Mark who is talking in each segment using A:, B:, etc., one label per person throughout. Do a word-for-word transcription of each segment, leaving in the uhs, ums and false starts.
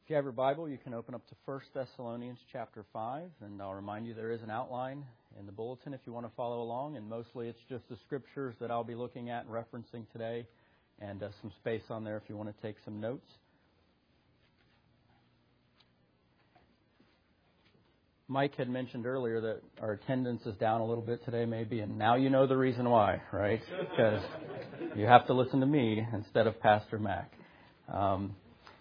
A: If you have your Bible, you can open up to First Thessalonians chapter five, and I'll remind you there is an outline in the bulletin if you want to follow along, and mostly it's just the scriptures that I'll be looking at and referencing today, and uh, some space on there if you want to take some notes. Mike had mentioned earlier that our attendance is down a little bit today maybe, and now you know the reason why, right? Because you have to listen to me instead of Pastor Mac. Um,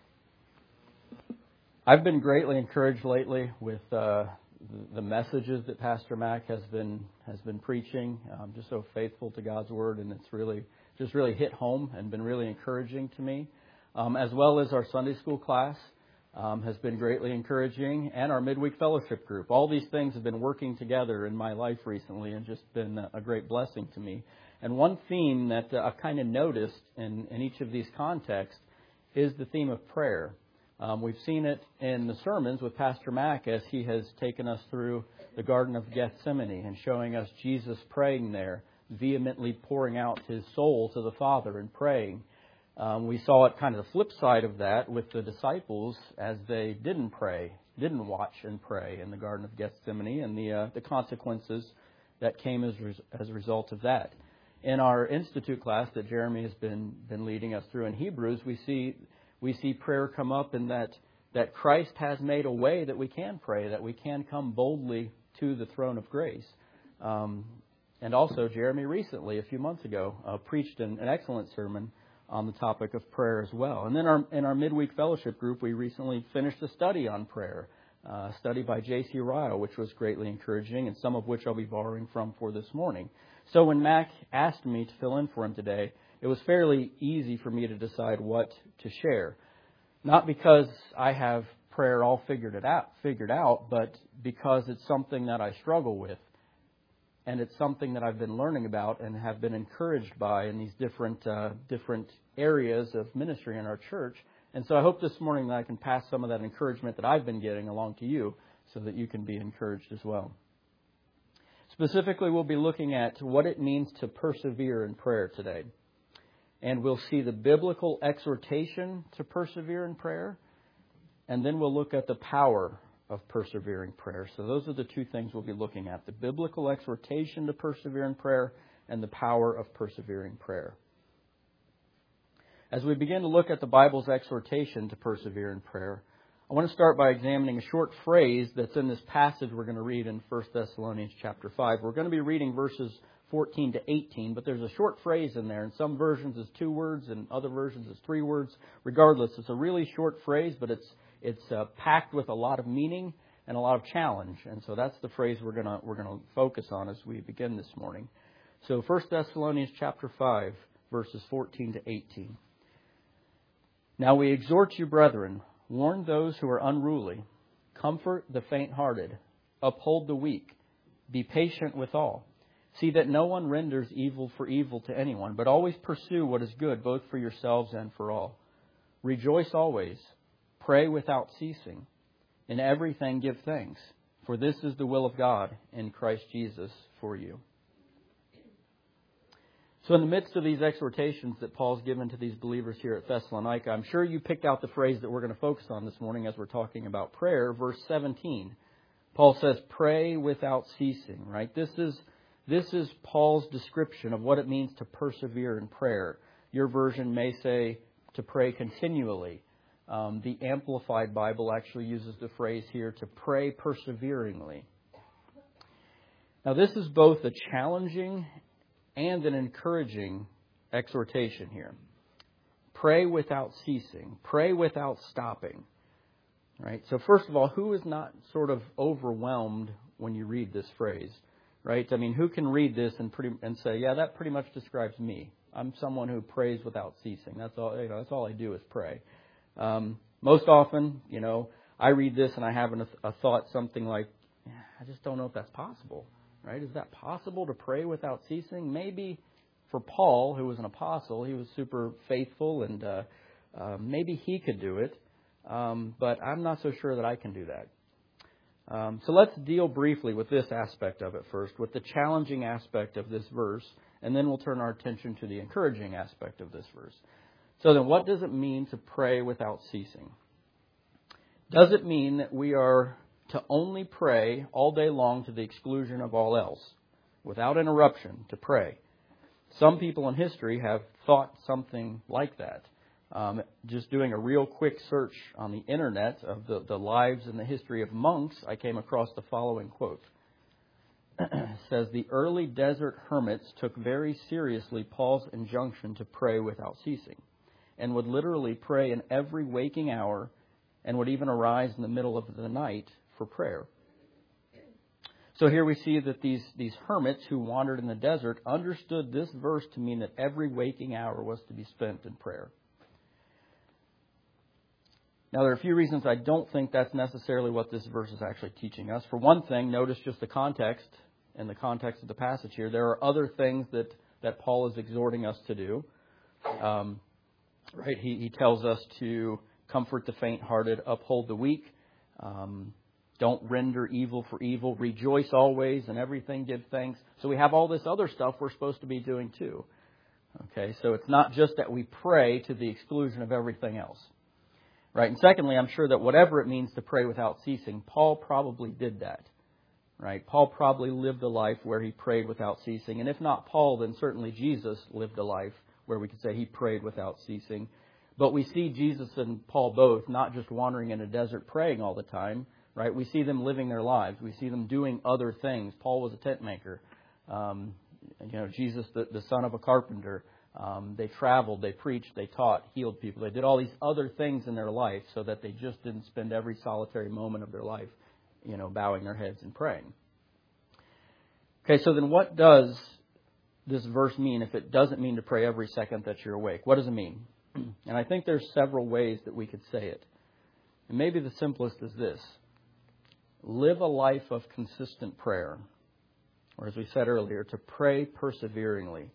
A: I've been greatly encouraged lately with uh, the messages that Pastor Mac has been has been preaching. I'm just so faithful to God's Word, and it's really just really hit home and been really encouraging to me, um, as well as our Sunday school class um, has been greatly encouraging, and our midweek fellowship group. All these things have been working together in my life recently and just been a great blessing to me. And one theme that uh, I've kind of noticed in, in each of these contexts is the theme of prayer. Um, we've seen it in the sermons with Pastor Mac as he has taken us through the Garden of Gethsemane and showing us Jesus praying there, vehemently pouring out his soul to the Father and praying. Um, we saw it kind of the flip side of that with the disciples as they didn't pray, didn't watch and pray in the Garden of Gethsemane, and the uh, the consequences that came as res- as a result of that. In our Institute class that Jeremy has been been leading us through in Hebrews, we see We see prayer come up in that, that Christ has made a way that we can pray, that we can come boldly to the throne of grace. Um, and also, Jeremy recently, a few months ago, uh, preached an, an excellent sermon on the topic of prayer as well. And then our, in our midweek fellowship group, we recently finished a study on prayer, uh, a study by J C Ryle, which was greatly encouraging, and some of which I'll be borrowing from for this morning. So when Mac asked me to fill in for him today, it was fairly easy for me to decide what to share. Not because I have prayer all figured it out, figured out, but because it's something that I struggle with. And it's something that I've been learning about and have been encouraged by in these different uh, different areas of ministry in our church. And so I hope this morning that I can pass some of that encouragement that I've been getting along to you so that you can be encouraged as well. Specifically, we'll be looking at what it means to persevere in prayer today. And we'll see the biblical exhortation to persevere in prayer. And then we'll look at the power of persevering prayer. So those are the two things we'll be looking at. The biblical exhortation to persevere in prayer and the power of persevering prayer. As we begin to look at the Bible's exhortation to persevere in prayer, I want to start by examining a short phrase that's in this passage we're going to read in First Thessalonians chapter five. We're going to be reading verses fourteen to eighteen, but there's a short phrase in there. In some versions it's two words, and other versions it's three words. Regardless, it's a really short phrase, but it's it's uh, packed with a lot of meaning and a lot of challenge. And so that's the phrase we're gonna we're gonna focus on as we begin this morning. So First Thessalonians chapter five, verses fourteen to eighteen. Now we exhort you, brethren, warn those who are unruly, comfort the faint-hearted, uphold the weak, be patient with all. See that no one renders evil for evil to anyone, but always pursue what is good, both for yourselves and for all. Rejoice always. Pray without ceasing. In everything give thanks, for this is the will of God in Christ Jesus for you. So in the midst of these exhortations that Paul's given to these believers here at Thessalonica, I'm sure you picked out the phrase that we're going to focus on this morning as we're talking about prayer, verse seventeen. Paul says, pray without ceasing, right? This is This is Paul's description of what it means to persevere in prayer. Your version may say to pray continually. Um, the Amplified Bible actually uses the phrase here to pray perseveringly. Now, this is both a challenging and an encouraging exhortation here. Pray without ceasing. Pray without stopping. Right? So first of all, who is not sort of overwhelmed when you read this phrase? Right? I mean, who can read this and pretty and say, yeah, that pretty much describes me. I'm someone who prays without ceasing. That's all. You know, that's all I do is pray. Um, most often, you know, I read this and I have an, a thought something like, yeah, I just don't know if that's possible. Right? Is that possible to pray without ceasing? Maybe for Paul, who was an apostle, he was super faithful, and uh, uh, maybe he could do it. Um, but I'm not so sure that I can do that. Um, so let's deal briefly with this aspect of it first, with the challenging aspect of this verse, and then we'll turn our attention to the encouraging aspect of this verse. So then, what does it mean to pray without ceasing? Does it mean that we are to only pray all day long to the exclusion of all else, without interruption, to pray? Some people in history have thought something like that. Um, just doing a real quick search on the internet of the, the lives and the history of monks, I came across the following quote. It says, the early desert hermits took very seriously Paul's injunction to pray without ceasing, and would literally pray in every waking hour, and would even arise in the middle of the night for prayer. So here we see that these, these hermits who wandered in the desert understood this verse to mean that every waking hour was to be spent in prayer. Now, there are a few reasons I don't think that's necessarily what this verse is actually teaching us. For one thing, notice just the context and the context of the passage here. There are other things that, that Paul is exhorting us to do. Um, right? He, he tells us to comfort the faint-hearted, uphold the weak, um, don't render evil for evil, rejoice always, and everything give thanks. So we have all this other stuff we're supposed to be doing too. Okay, so it's not just that we pray to the exclusion of everything else. Right, and secondly, I'm sure that whatever it means to pray without ceasing, Paul probably did that. Right, Paul probably lived a life where he prayed without ceasing. And if not Paul, then certainly Jesus lived a life where we could say he prayed without ceasing. But we see Jesus and Paul both not just wandering in a desert praying all the time. Right, we see them living their lives. We see them doing other things. Paul was a tent maker. Um, you know, Jesus, the, the son of a carpenter. Um, they traveled, they preached, they taught, healed people. They did all these other things in their life so that they just didn't spend every solitary moment of their life, you know, bowing their heads and praying. Okay, so then what does this verse mean if it doesn't mean to pray every second that you're awake? What does it mean? And I think there's several ways that we could say it. And maybe the simplest is this. Live a life of consistent prayer. Or as we said earlier, to pray perseveringly.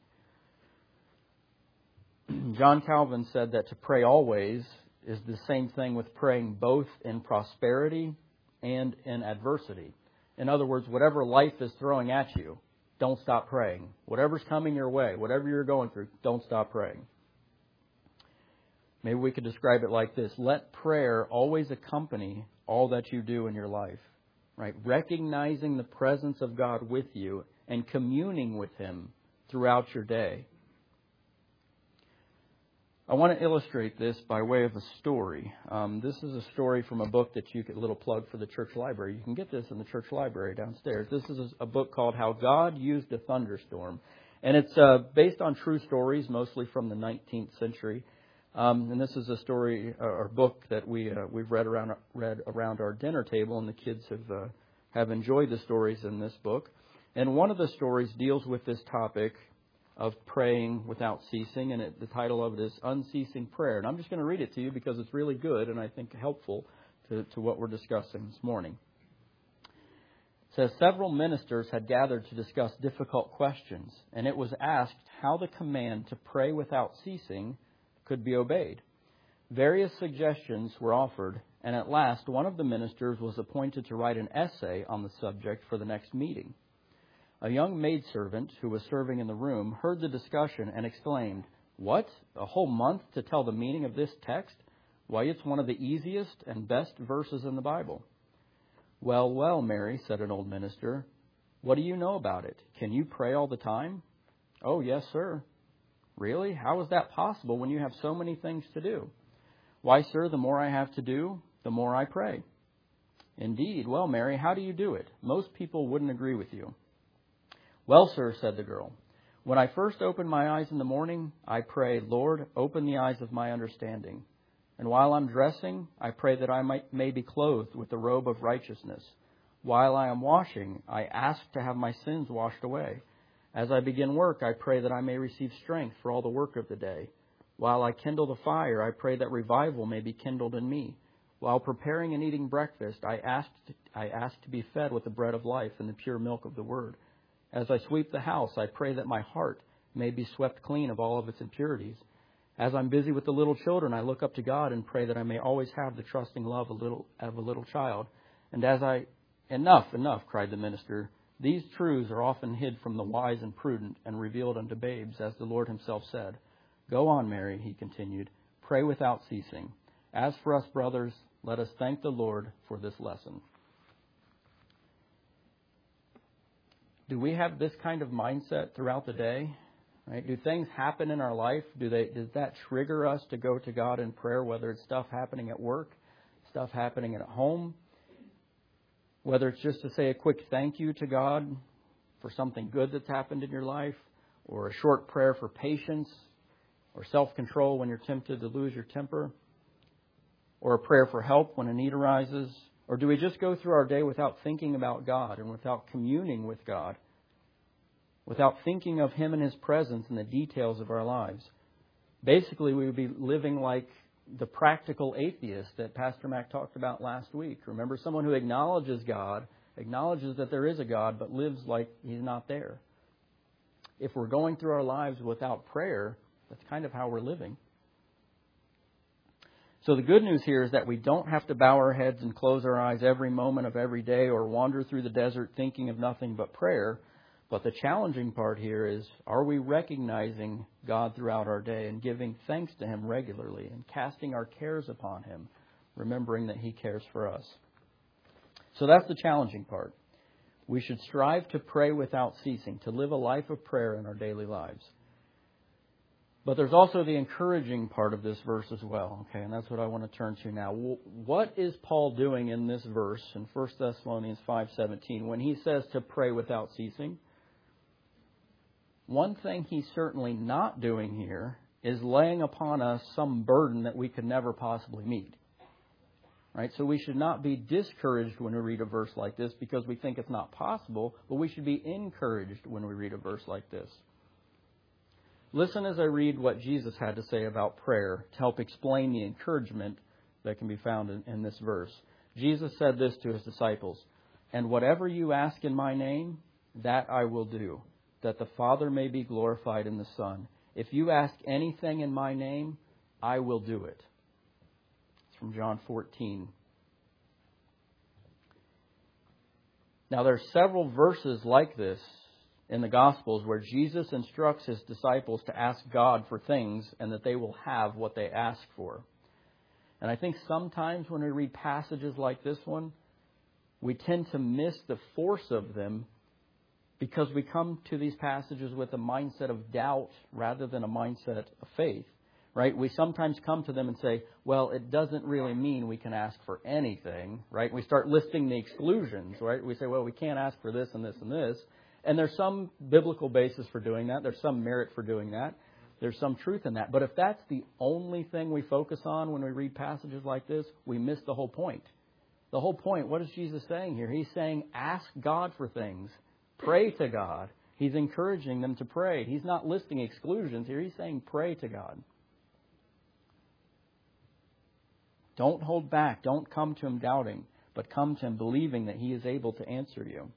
A: John Calvin said that to pray always is the same thing with praying both in prosperity and in adversity. In other words, whatever life is throwing at you, don't stop praying. Whatever's coming your way, whatever you're going through, don't stop praying. Maybe we could describe it like this. Let prayer always accompany all that you do in your life. Right? Recognizing the presence of God with you and communing with Him throughout your day. I want to illustrate this by way of a story. Um, this is a story from a book that you get, a little plug for the church library. You can get this in the church library downstairs. This is a book called How God Used a Thunderstorm. And it's uh, based on true stories, mostly from the nineteenth century. Um, and this is a story uh, or book that we, uh, we've read around read around our dinner table, and the kids have, uh, have enjoyed the stories in this book. And one of the stories deals with this topic of praying without ceasing, and it, the title of it is Unceasing Prayer. And I'm just going to read it to you because it's really good and I think helpful to, to what we're discussing this morning. It says, several ministers had gathered to discuss difficult questions, and it was asked how the command to pray without ceasing could be obeyed. Various suggestions were offered, and at last one of the ministers was appointed to write an essay on the subject for the next meeting. A young maidservant who was serving in the room heard the discussion and exclaimed, "What? A whole month to tell the meaning of this text? Why, it's one of the easiest and best verses in the Bible." "Well, well, Mary," said an old minister, "what do you know about it? Can you pray all the time?" "Oh, yes, sir." "Really? How is that possible when you have so many things to do?" "Why, sir, the more I have to do, the more I pray." "Indeed? Well, Mary, how do you do it? Most people wouldn't agree with you." "Well, sir," said the girl, "when I first open my eyes in the morning, I pray, 'Lord, open the eyes of my understanding.' And while I'm dressing, I pray that I might, may be clothed with the robe of righteousness. While I am washing, I ask to have my sins washed away. As I begin work, I pray that I may receive strength for all the work of the day. While I kindle the fire, I pray that revival may be kindled in me. While preparing and eating breakfast, I ask to, I ask to be fed with the bread of life and the pure milk of the Word. As I sweep the house, I pray that my heart may be swept clean of all of its impurities. As I'm busy with the little children, I look up to God and pray that I may always have the trusting love of a little, of a little child. And as I... Enough, enough, cried the minister. These truths are often hid from the wise and prudent and revealed unto babes, as the Lord Himself said. Go on, Mary, he continued. Pray without ceasing. As for us brothers, Let us thank the Lord for this lesson. Do we have this kind of mindset throughout the day? Right? Do things happen in our life? Do they? Does that trigger us to go to God in prayer, whether it's stuff happening at work, stuff happening at home, whether it's just to say a quick thank you to God for something good that's happened in your life, or a short prayer for patience or self-control when you're tempted to lose your temper, or a prayer for help when a need arises? Or do we just go through our day without thinking about God and without communing with God, without thinking of Him and His presence in the details of our lives? Basically, we would be living like the practical atheist that Pastor Mac talked about last week. Remember, someone who acknowledges God, acknowledges that there is a God, but lives like He's not there. If we're going through our lives without prayer, that's kind of how we're living. So the good news here is that we don't have to bow our heads and close our eyes every moment of every day or wander through the desert thinking of nothing but prayer. But the challenging part here is, are we recognizing God throughout our day and giving thanks to Him regularly and casting our cares upon Him, remembering that He cares for us? So that's the challenging part. We should strive to pray without ceasing, to live a life of prayer in our daily lives. But there's also the encouraging part of this verse as well, okay, and that's what I want to turn to now. What is Paul doing in this verse in First Thessalonians five seventeen when he says to pray without ceasing? One thing he's certainly not doing here is laying upon us some burden that we could never possibly meet. Right? So we should not be discouraged when we read a verse like this because we think it's not possible, but we should be encouraged when we read a verse like this. Listen as I read what Jesus had to say about prayer to help explain the encouragement that can be found in, in this verse. Jesus said this to His disciples, "And whatever you ask in my name, that I will do, that the Father may be glorified in the Son. If you ask anything in my name, I will do it." It's from John fourteen. Now, there are several verses like this in the Gospels where Jesus instructs His disciples to ask God for things and that they will have what they ask for. And I think sometimes when we read passages like this one, we tend to miss the force of them because we come to these passages with a mindset of doubt rather than a mindset of faith. Right? We sometimes come to them and say, well, it doesn't really mean we can ask for anything. Right? We start listing the exclusions. Right? We say, well, we can't ask for this and this and this. And there's some biblical basis for doing that. There's some merit for doing that. There's some truth in that. But if that's the only thing we focus on when we read passages like this, we miss the whole point. The whole point, what is Jesus saying here? He's saying, ask God for things. Pray to God. He's encouraging them to pray. He's not listing exclusions here. He's saying pray to God. Don't hold back. Don't come to Him doubting, but come to Him believing that He is able to answer you.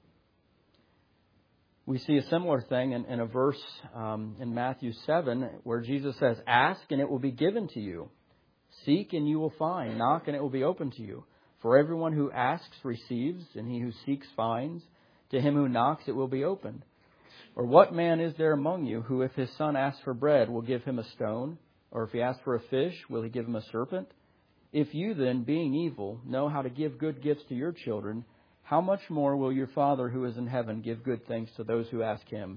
A: We see a similar thing in, in a verse um, in Matthew seven where Jesus says, "Ask and it will be given to you. Seek and you will find. Knock and it will be open to you. For everyone who asks receives, and he who seeks finds. To him who knocks it will be opened. Or what man is there among you who, if his son asks for bread, will give him a stone? Or if he asks for a fish, will he give him a serpent? If you then, being evil, know how to give good gifts to your children, how much more will your Father who is in heaven give good things to those who ask Him?"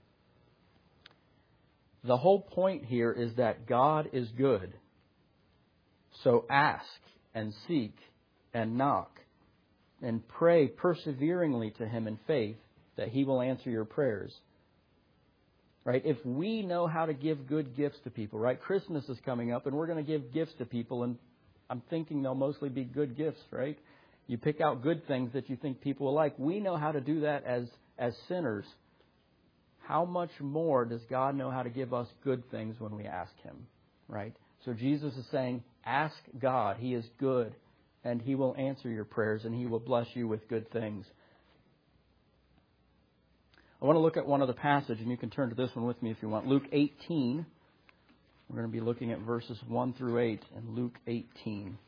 A: The whole point here is that God is good. So ask and seek and knock and pray perseveringly to Him in faith that He will answer your prayers. Right? If we know how to give good gifts to people, right? Christmas is coming up and we're going to give gifts to people, and I'm thinking they'll mostly be good gifts, right? You pick out good things that you think people will like. We know how to do that as, as sinners. How much more does God know how to give us good things when we ask Him, right? So Jesus is saying, ask God. He is good, and He will answer your prayers, and He will bless you with good things. I want to look at one other passage, and you can turn to this one with me if you want. Luke eighteen. We're going to be looking at verses one through eight in Luke eighteen.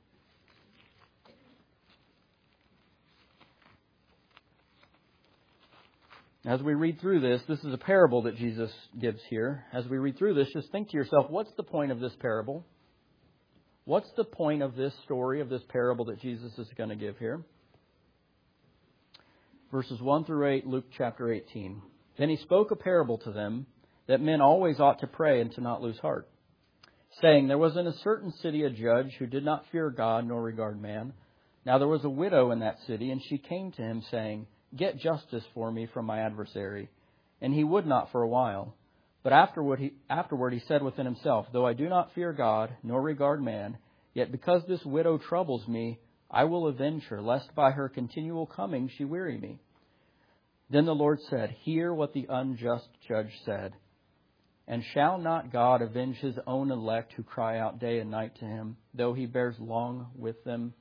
A: As we read through this, this is a parable that Jesus gives here. As we read through this, just think to yourself, what's the point of this parable? What's the point of this story, of this parable that Jesus is going to give here? Verses one through eight, Luke chapter eighteen. Then he spoke a parable to them that men always ought to pray and to not lose heart, saying, there was in a certain city a judge who did not fear God nor regard man. Now there was a widow in that city, and she came to him, saying, get justice for me from my adversary. And he would not for a while. But afterward he, afterward he said within himself, though I do not fear God nor regard man, yet because this widow troubles me, I will avenge her, lest by her continual coming she weary me. Then the Lord said, hear what the unjust judge said. And shall not God avenge his own elect who cry out day and night to him, though he bears long with them?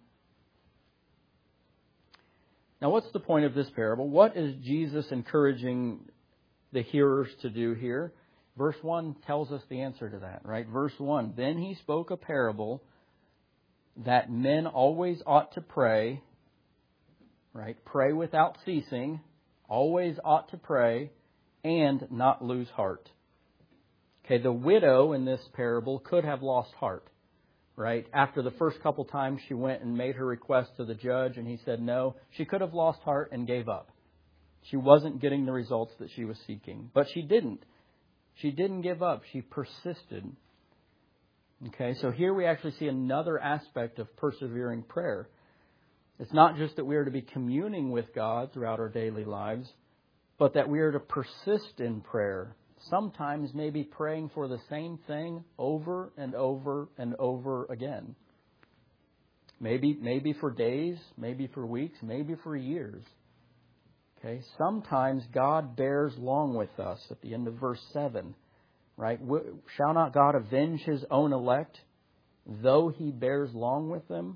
A: Now, what's the point of this parable? What is Jesus encouraging the hearers to do here? Verse one tells us the answer to that, right? Verse one, then he spoke a parable that men always ought to pray, right? Pray without ceasing, always ought to pray, and not lose heart. Okay, the widow in this parable could have lost heart, right? After the first couple times she went and made her request to the judge and he said no, she could have lost heart and gave up. She wasn't getting the results that she was seeking. But she didn't. She didn't give up. She persisted. Okay, so here we actually see another aspect of persevering prayer. It's not just that we are to be communing with God throughout our daily lives, but that we are to persist in prayer. Sometimes maybe praying for the same thing over and over and over again. Maybe, maybe for days, maybe for weeks, maybe for years. Okay, sometimes God bears long with us at the end of verse seven, right? Shall not God avenge his own elect, though he bears long with them?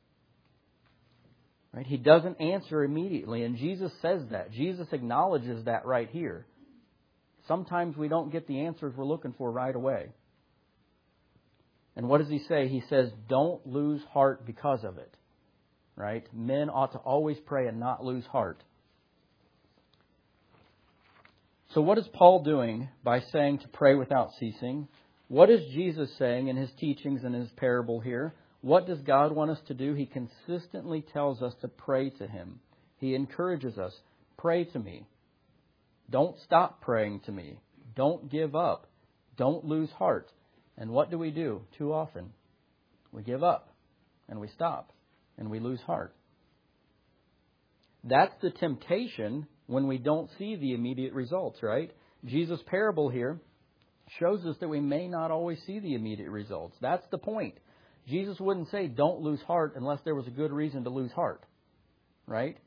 A: Right? He doesn't answer immediately, and Jesus says that. Jesus acknowledges that right here. Sometimes we don't get the answers we're looking for right away. And what does he say? He says, don't lose heart because of it. Right? Men ought to always pray and not lose heart. So what is Paul doing by saying to pray without ceasing? What is Jesus saying in his teachings and his parable here? What does God want us to do? He consistently tells us to pray to him. He encourages us, pray to me. Don't stop praying to me. Don't give up. Don't lose heart. And what do we do too often? We give up and we stop and we lose heart. That's the temptation when we don't see the immediate results, right? Jesus' parable here shows us that we may not always see the immediate results. That's the point. Jesus wouldn't say don't lose heart unless there was a good reason to lose heart, right?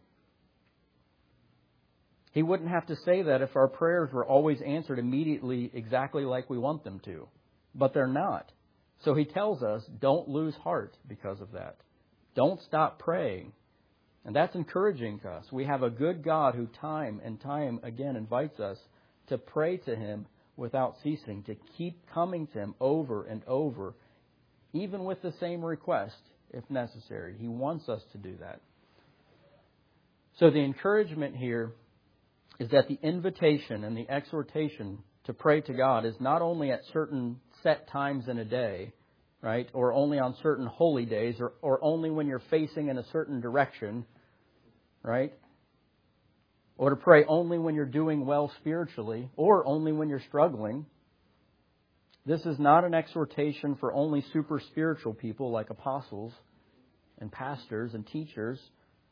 A: He wouldn't have to say that if our prayers were always answered immediately exactly like we want them to. But they're not. So he tells us, don't lose heart because of that. Don't stop praying. And that's encouraging to us. We have a good God who time and time again invites us to pray to him without ceasing, to keep coming to him over and over, even with the same request if necessary. He wants us to do that. So the encouragement here is that the invitation and the exhortation to pray to God is not only at certain set times in a day, right, or only on certain holy days, or, or only when you're facing in a certain direction, right, or to pray only when you're doing well spiritually, or only when you're struggling. This is not an exhortation for only super spiritual people like apostles and pastors and teachers.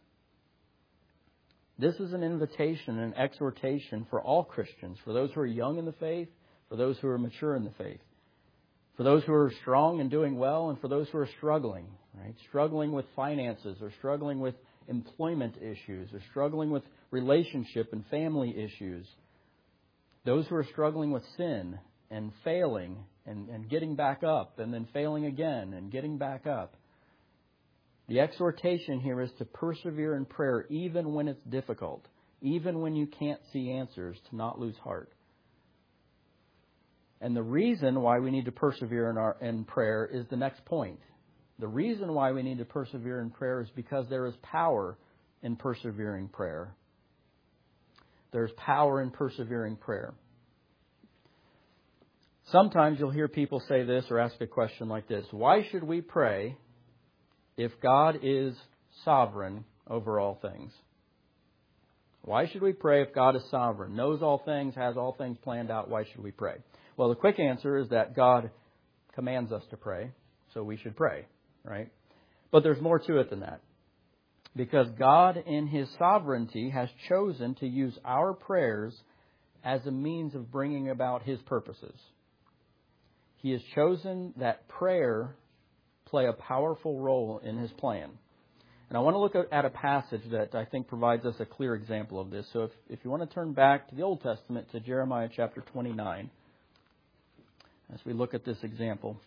A: This is an invitation and exhortation for all Christians, for those who are young in the faith, for those who are mature in the faith, for those who are strong and doing well, and for those who are struggling, right? Struggling with finances, or struggling with employment issues, or struggling with relationship and family issues. Those who are struggling with sin and failing and, and getting back up and then failing again and getting back up. The exhortation here is to persevere in prayer even when it's difficult, even when you can't see answers, to not lose heart. And the reason why we need to persevere in our in prayer is the next point. The reason why we need to persevere in prayer is because there is power in persevering prayer. There's power in persevering prayer. Sometimes you'll hear people say this or ask a question like this: why should we pray if God is sovereign over all things? Why should we pray if God is sovereign, knows all things, has all things planned out? Why should we pray? Well, the quick answer is that God commands us to pray, so we should pray, right? But there's more to it than that. Because God, in His sovereignty, has chosen to use our prayers as a means of bringing about His purposes. He has chosen that prayer play a powerful role in His plan. And I want to look at a passage that I think provides us a clear example of this. So if, if you want to turn back to the Old Testament, to Jeremiah chapter twenty-nine, as we look at this example.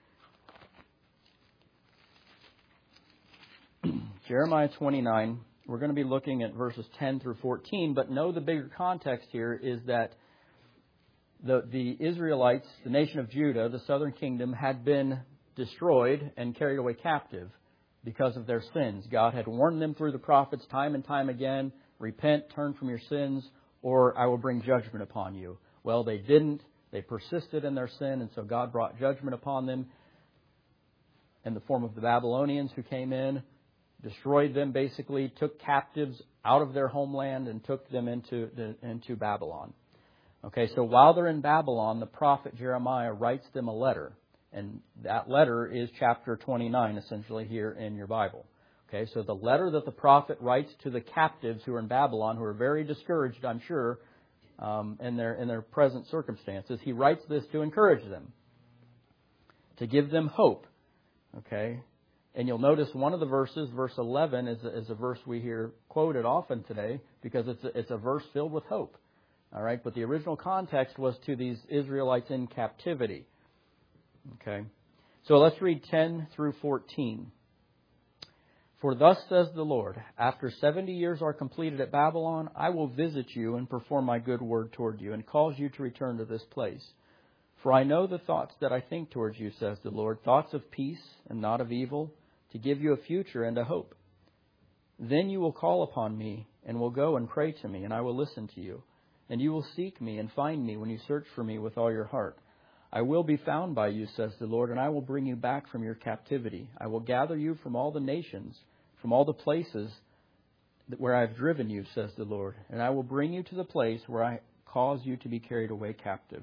A: Jeremiah twenty-nine, we're going to be looking at verses ten through fourteen, but know the bigger context here is that the, the Israelites, the nation of Judah, the southern kingdom, had been destroyed and carried away captive because of their sins. God had warned them through the prophets time and time again, repent, turn from your sins, or I will bring judgment upon you. Well, they didn't. They persisted in their sin, and so God brought judgment upon them in the form of the Babylonians who came in, destroyed them basically, took captives out of their homeland and took them into, into Babylon. Okay, so while they're in Babylon, the prophet Jeremiah writes them a letter. And that letter is chapter twenty-nine, essentially, here in your Bible. Okay, so the letter that the prophet writes to the captives who are in Babylon, who are very discouraged, I'm sure, um, in their in their present circumstances, he writes this to encourage them, to give them hope. Okay, and you'll notice one of the verses, verse eleven, is a, is a verse we hear quoted often today because it's a, it's a verse filled with hope. All right, but the original context was to these Israelites in captivity. Okay, so let's read ten through fourteen. For thus says the Lord, after seventy years are completed at Babylon, I will visit you and perform my good word toward you and cause you to return to this place. For I know the thoughts that I think towards you, says the Lord, thoughts of peace and not of evil, to give you a future and a hope. Then you will call upon me and will go and pray to me, and I will listen to you. And you will seek me and find me when you search for me with all your heart. I will be found by you, says the Lord, and I will bring you back from your captivity. I will gather you from all the nations, from all the places where I have driven you, says the Lord, and I will bring you to the place where I cause you to be carried away captive.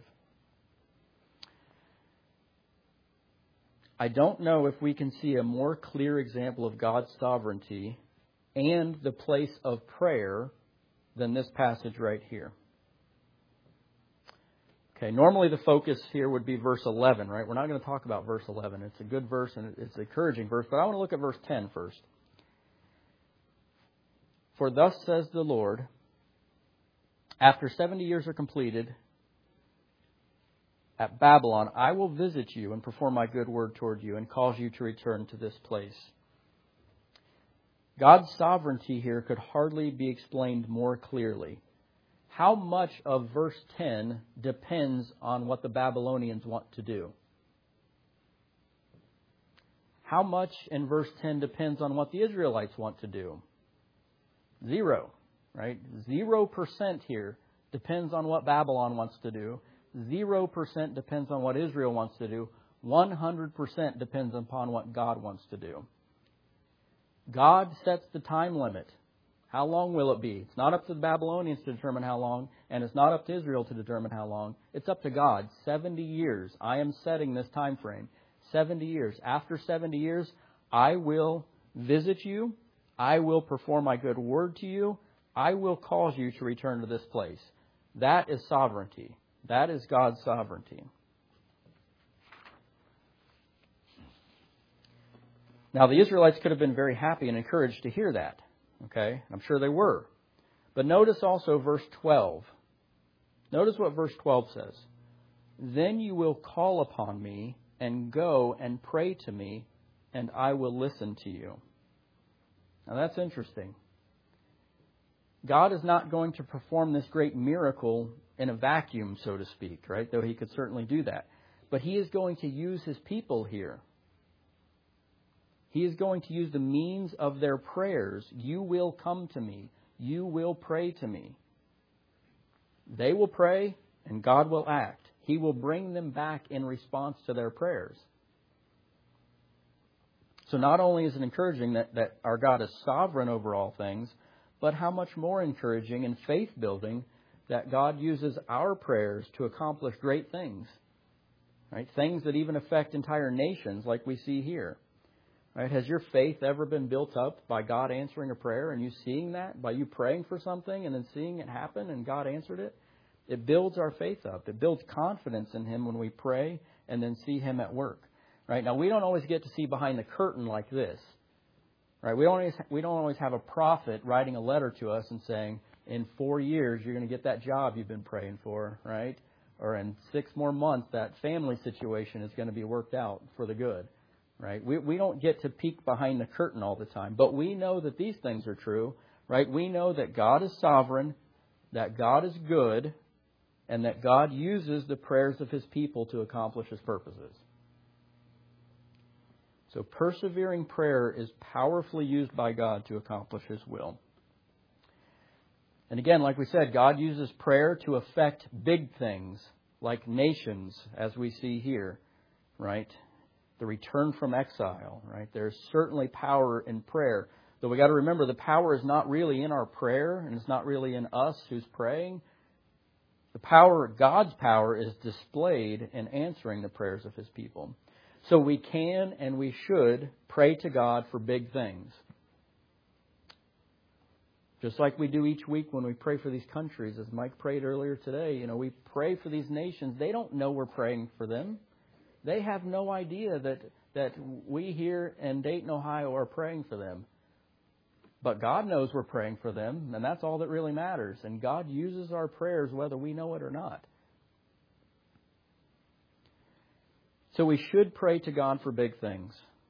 A: I don't know if we can see a more clear example of God's sovereignty and the place of prayer than this passage right here. Okay, normally the focus here would be verse eleven, right? We're not going to talk about verse eleven. It's a good verse and it's an encouraging verse, but I want to look at verse ten first. For thus says the Lord, after seventy years are completed at Babylon, I will visit you and perform my good word toward you and cause you to return to this place. God's sovereignty here could hardly be explained more clearly. How much of verse ten depends on what the Babylonians want to do? How much in verse ten depends on what the Israelites want to do? Zero, right? Zero percent here depends on what Babylon wants to do. Zero percent depends on what Israel wants to do. One hundred percent depends upon what God wants to do. God sets the time limit. How long will it be? It's not up to the Babylonians to determine how long, and it's not up to Israel to determine how long. It's up to God. seventy years. I am setting this time frame. seventy years. After seventy years, I will visit you. I will perform my good word to you. I will cause you to return to this place. That is sovereignty. That is God's sovereignty. Now, the Israelites could have been very happy and encouraged to hear that. Okay, I'm sure they were. But notice also verse twelve. Notice what verse twelve says. Then you will call upon me and go and pray to me, and I will listen to you. Now that's interesting. God is not going to perform this great miracle in a vacuum, so to speak, right? Though He could certainly do that. But He is going to use His people here. He is going to use the means of their prayers. You will come to me. You will pray to me. They will pray and God will act. He will bring them back in response to their prayers. So not only is it encouraging that, that our God is sovereign over all things, but how much more encouraging and faith-building that God uses our prayers to accomplish great things. Right? Things that even affect entire nations like we see here. Right? Has your faith ever been built up by God answering a prayer and you seeing that? By you praying for something and then seeing it happen and God answered it? It builds our faith up. It builds confidence in Him when we pray and then see Him at work. Right? Now, we don't always get to see behind the curtain like this. Right? We don't always, we don't always have a prophet writing a letter to us and saying, in four years, you're going to get that job you've been praying for, right? Or in six more months, that family situation is going to be worked out for the good, right? We, we don't get to peek behind the curtain all the time, but we know that these things are true, right? We know that God is sovereign, that God is good, and that God uses the prayers of His people to accomplish His purposes. So persevering prayer is powerfully used by God to accomplish His will. And again, like we said, God uses prayer to affect big things like nations, as we see here, right? The return from exile, right? There's certainly power in prayer. Though we got to remember the power is not really in our prayer and it's not really in us who's praying. The power, God's power, is displayed in answering the prayers of His people. So we can and we should pray to God for big things. Just like we do each week when we pray for these countries, as Mike prayed earlier today, you know, we pray for these nations. They don't know we're praying for them. They have no idea that, that we here in Dayton, Ohio are praying for them. But God knows we're praying for them, and that's all that really matters. And God uses our prayers whether we know it or not. So we should pray to God for big things.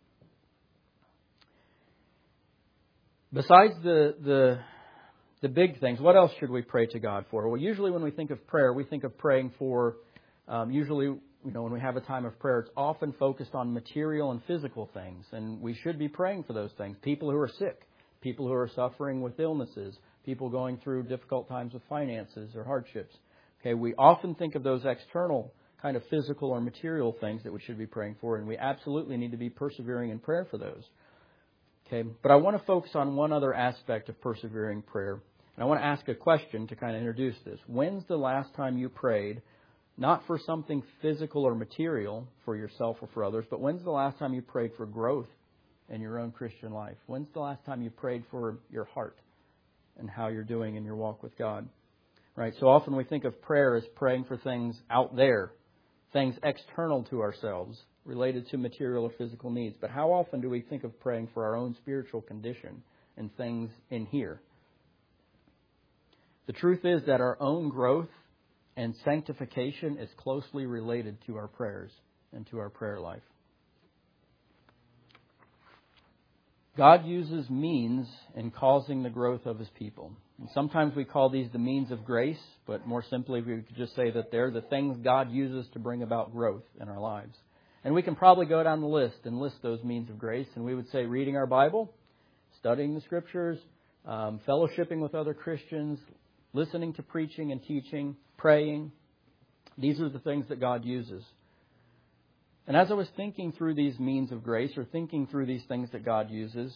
A: Besides the, the, the big things, what else should we pray to God for? Well, usually when we think of prayer, we think of praying for, um, usually, you know, when we have a time of prayer, it's often focused on material and physical things. And we should be praying for those things. People who are sick, people who are suffering with illnesses, people going through difficult times with finances or hardships. Okay, we often think of those external kind of physical or material things that we should be praying for, and we absolutely need to be persevering in prayer for those. Okay, but I want to focus on one other aspect of persevering prayer, and I want to ask a question to kind of introduce this. When's the last time you prayed, not for something physical or material for yourself or for others, but when's the last time you prayed for growth in your own Christian life? When's the last time you prayed for your heart and how you're doing in your walk with God? Right, so often we think of prayer as praying for things out there, things external to ourselves, related to material or physical needs. But how often do we think of praying for our own spiritual condition and things in here? The truth is that our own growth and sanctification is closely related to our prayers and to our prayer life. God uses means in causing the growth of His people. And sometimes we call these the means of grace, but more simply we could just say that they're the things God uses to bring about growth in our lives. And we can probably go down the list and list those means of grace. And we would say reading our Bible, studying the Scriptures, um, fellowshipping with other Christians, listening to preaching and teaching, praying. These are the things that God uses. And as I was thinking through these means of grace, or thinking through these things that God uses,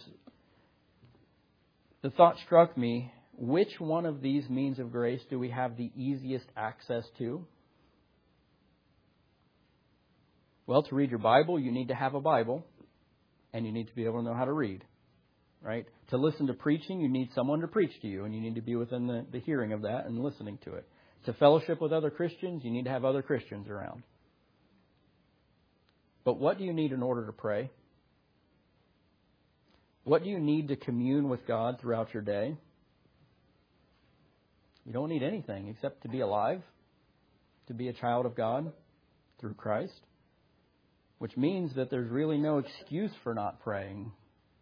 A: the thought struck me, which one of these means of grace do we have the easiest access to? Well, to read your Bible, you need to have a Bible, and you need to be able to know how to read, right? To listen to preaching, you need someone to preach to you, and you need to be within the, the hearing of that and listening to it. To fellowship with other Christians, you need to have other Christians around. But what do you need in order to pray? What do you need to commune with God throughout your day? You don't need anything except to be alive, to be a child of God through Christ, which means that there's really no excuse for not praying.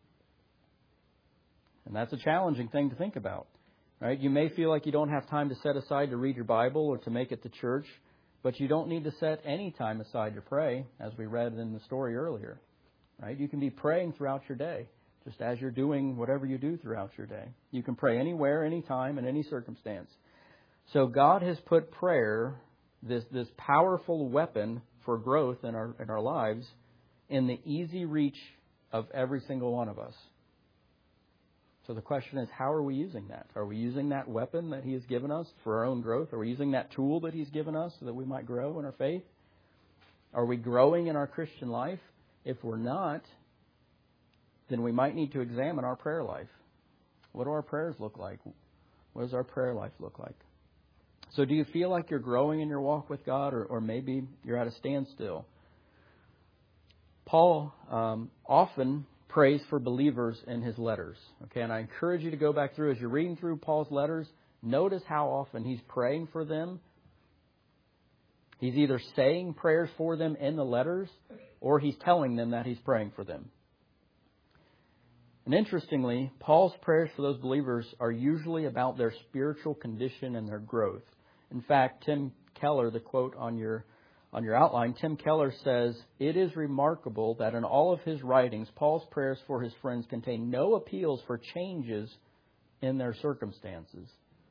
A: And that's a challenging thing to think about, right? You may feel like you don't have time to set aside to read your Bible or to make it to church, but you don't need to set any time aside to pray, as we read in the story earlier, right? You can be praying throughout your day, just as you're doing whatever you do throughout your day. You can pray anywhere, anytime, in any circumstance. So God has put prayer this this powerful weapon for growth in our in our lives in the easy reach of every single one of us. So the question is, how are we using that? Are we using that weapon that He has given us for our own growth? Are we using that tool that He's given us so that we might grow in our faith? Are we growing in our Christian life? If we're not, then we might need to examine our prayer life. What do our prayers look like? What does our prayer life look like? So do you feel like you're growing in your walk with God, or, or maybe you're at a standstill? Paul um, often prays for believers in his letters. Okay, and I encourage you to go back through as you're reading through Paul's letters. Notice how often he's praying for them. He's either saying prayers for them in the letters, or he's telling them that he's praying for them. And interestingly, Paul's prayers for those believers are usually about their spiritual condition and their growth. In fact, Tim Keller, the quote on your on your outline, Tim Keller says, "It is remarkable that in all of his writings, Paul's prayers for his friends contain no appeals for changes in their circumstances."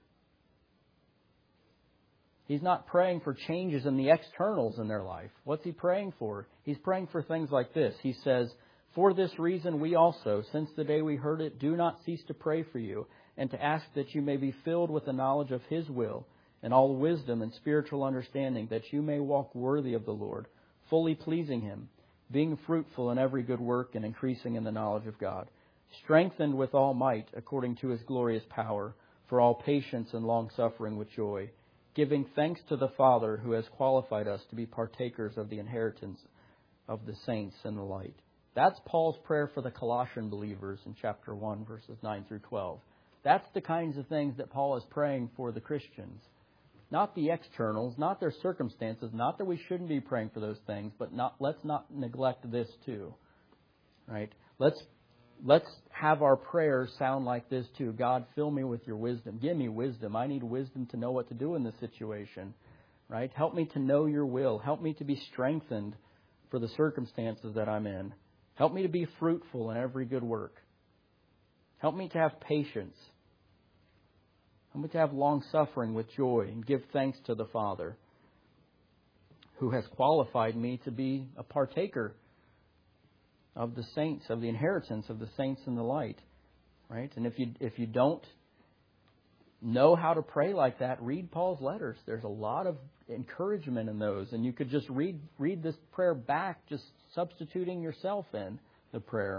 A: He's not praying for changes in the externals in their life. What's he praying for? He's praying for things like this. He says, "For this reason we also, since the day we heard it, do not cease to pray for you and to ask that you may be filled with the knowledge of His will and all wisdom and spiritual understanding, that you may walk worthy of the Lord, fully pleasing Him, being fruitful in every good work and increasing in the knowledge of God, strengthened with all might according to His glorious power, for all patience and long-suffering with joy, giving thanks to the Father who has qualified us to be partakers of the inheritance of the saints in the light." That's Paul's prayer for the Colossian believers in chapter one, verses nine through twelve. That's the kinds of things that Paul is praying for the Christians. Not the externals, not their circumstances, not that we shouldn't be praying for those things, but not let's not neglect this too. Right? Let's let's have our prayers sound like this too. God, fill me with your wisdom. Give me wisdom. I need wisdom to know what to do in this situation. Right? Help me to know your will. Help me to be strengthened for the circumstances that I'm in. Help me to be fruitful in every good work. Help me to have patience. Help me to have long-suffering with joy and give thanks to the Father who has qualified me to be a partaker of the saints, of the inheritance of the saints in the light. Right? And if you if you don't know how to pray like that, read Paul's letters. There's a lot of encouragement in those. And you could just read read this prayer back, just substituting yourself in the prayer.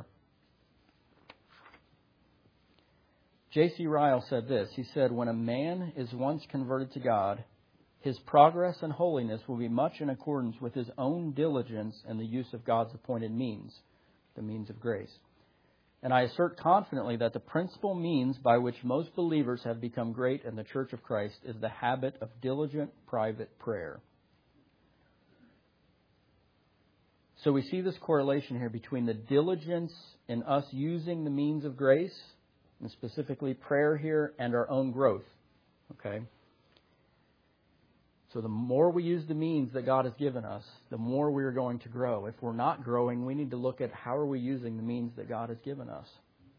A: J C Ryle said this. He said, "When a man is once converted to God, his progress and holiness will be much in accordance with his own diligence and the use of God's appointed means, the means of grace. And I assert confidently that the principal means by which most believers have become great in the Church of Christ is the habit of diligent private prayer." So we see this correlation here between the diligence in us using the means of grace, and specifically prayer here, and our own growth. Okay? So the more we use the means that God has given us, the more we're going to grow. If we're not growing, we need to look at how are we using the means that God has given us.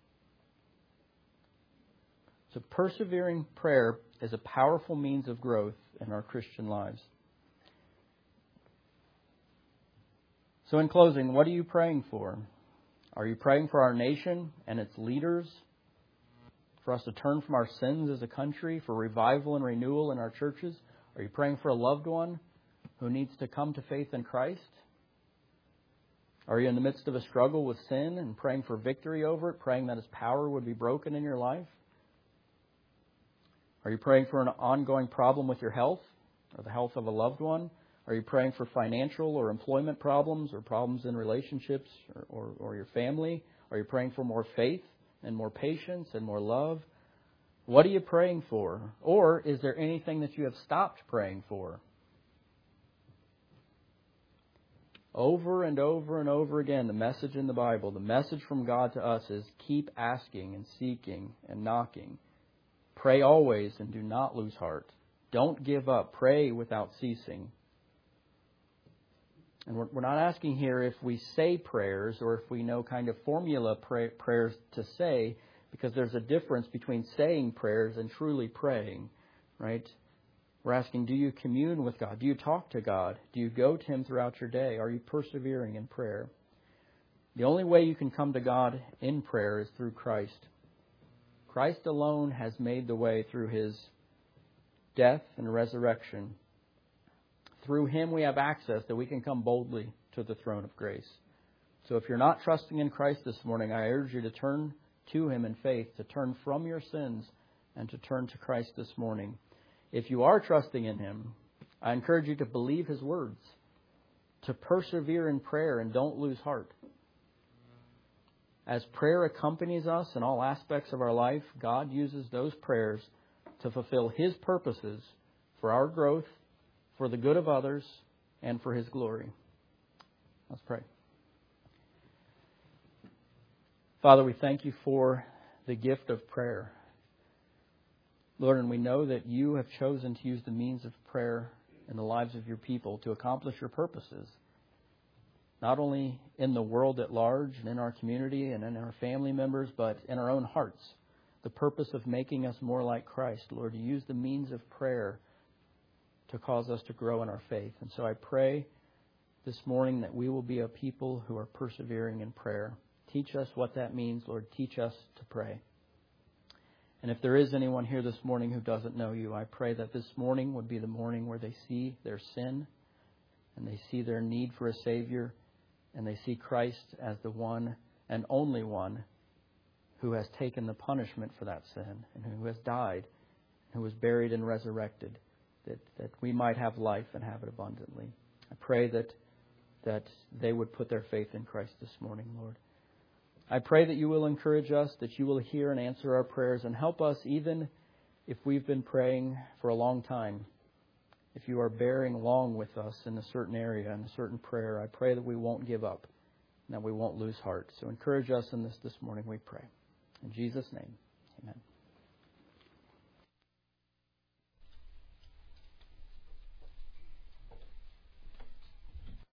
A: So persevering prayer is a powerful means of growth in our Christian lives. So in closing, what are you praying for? Are you praying for our nation and its leaders? For us to turn from our sins as a country, for revival and renewal in our churches? Are you praying for a loved one who needs to come to faith in Christ? Are you in the midst of a struggle with sin and praying for victory over it, praying that His power would be broken in your life? Are you praying for an ongoing problem with your health or the health of a loved one? Are you praying for financial or employment problems or problems in relationships or, or, or your family? Are you praying for more faith and more patience and more love? What are you praying for? Or is there anything that you have stopped praying for? Over and over and over again, the message in the Bible, the message from God to us is keep asking and seeking and knocking. Pray always and do not lose heart. Don't give up. Pray without ceasing. And we're, we're not asking here if we say prayers or if we know kind of formula pray, prayers to say, because there's a difference between saying prayers and truly praying, right? We're asking, do you commune with God? Do you talk to God? Do you go to Him throughout your day? Are you persevering in prayer? The only way you can come to God in prayer is through Christ. Christ alone has made the way through His death and resurrection. Through Him we have access that we can come boldly to the throne of grace. So if you're not trusting in Christ this morning, I urge you to turn to Him in faith, to turn from your sins and to turn to Christ this morning. If you are trusting in Him, I encourage you to believe His words, to persevere in prayer and don't lose heart. As prayer accompanies us in all aspects of our life, God uses those prayers to fulfill His purposes for our growth, for the good of others, and for His glory. Let's pray. Father, we thank You for the gift of prayer. Lord, and we know that You have chosen to use the means of prayer in the lives of Your people to accomplish Your purposes, not only in the world at large and in our community and in our family members, but in our own hearts. The purpose of making us more like Christ. Lord, You use the means of prayer to cause us to grow in our faith. And so I pray this morning that we will be a people who are persevering in prayer. Teach us what that means, Lord. Teach us to pray. And if there is anyone here this morning who doesn't know You, I pray that this morning would be the morning where they see their sin and they see their need for a Savior and they see Christ as the one and only one who has taken the punishment for that sin and who has died, who was buried and resurrected, that, that we might have life and have it abundantly. I pray that that they would put their faith in Christ this morning, Lord. I pray that You will encourage us, that You will hear and answer our prayers and help us even if we've been praying for a long time. If You are bearing along with us in a certain area, in a certain prayer, I pray that we won't give up and that we won't lose heart. So encourage us in this this morning, we pray. In Jesus' name, amen.